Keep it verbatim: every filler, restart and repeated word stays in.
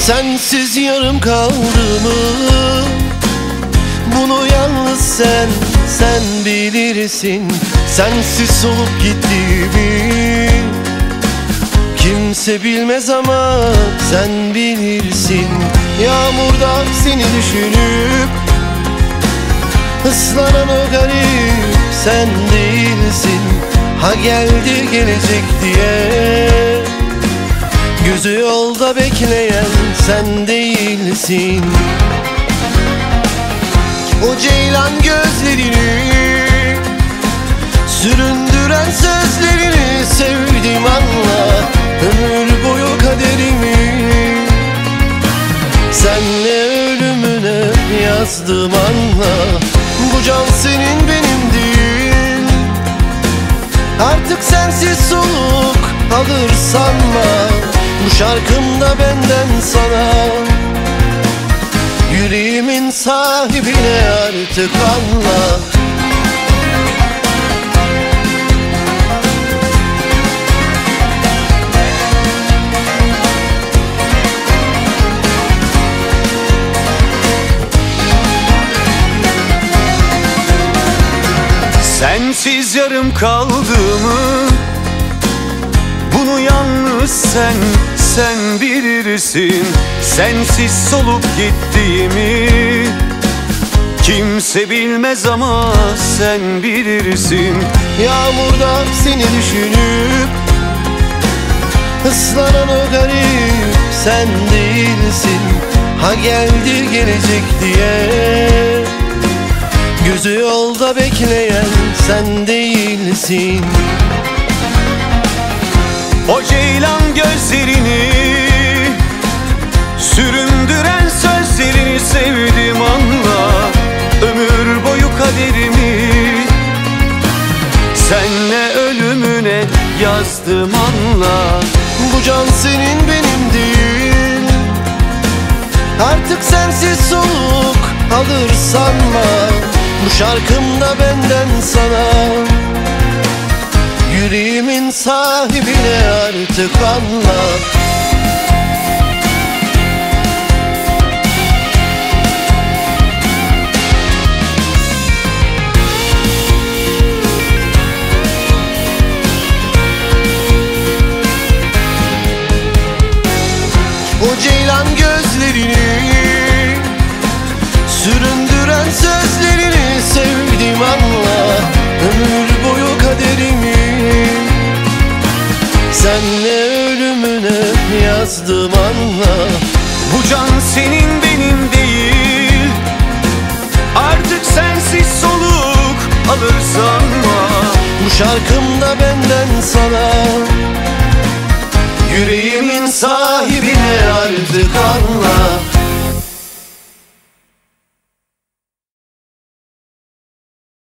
Sensiz yarım kaldığımı, bunu yalnız sen, sen bilirsin. Sensiz solup gittiğimi kimse bilmez ama sen bilirsin. Yağmurda seni düşünüp ıslanan o garip sen değilsin. Ha geldi gelecek diye gözü yolda bekleyen sen değilsin. O ceylan gözlerini, süründüren sözlerini sevdim anla. Ömür boyu kaderimi senle ölümüne yazdım anla. Bu can senin benim değil, artık sensiz soluk alır sanma. Bu şarkım da benden sana, yüreğimin sahibine artık anla. Sensiz yarım kaldığımı, bunu yalnız sen, sen bilirsin. Sensiz solup gittiğimi kimse bilmez ama sen bilirsin. Yağmurda seni düşünüp ıslanan o garip sen değilsin. Ha geldi gelecek diye gözü yolda bekleyen sen değilsin. O ceylan gözlerini, süründüren sözlerini sevdim anla. Ömür boyu kaderimi senle ölümüne yazdım anla. Bu can senin benim değil, artık sensiz soluk alır sanma. Bu şarkım da benden sana, yüreğimin sahibine artık anla. O ceylan gözlerini, süründüren sözlerini sevdim anla. Ömür boyu kaderimi senle ölümüne yazdım anla. Bu can senin benim değil, artık sensiz soluk alır sanma. Bu şarkım da benden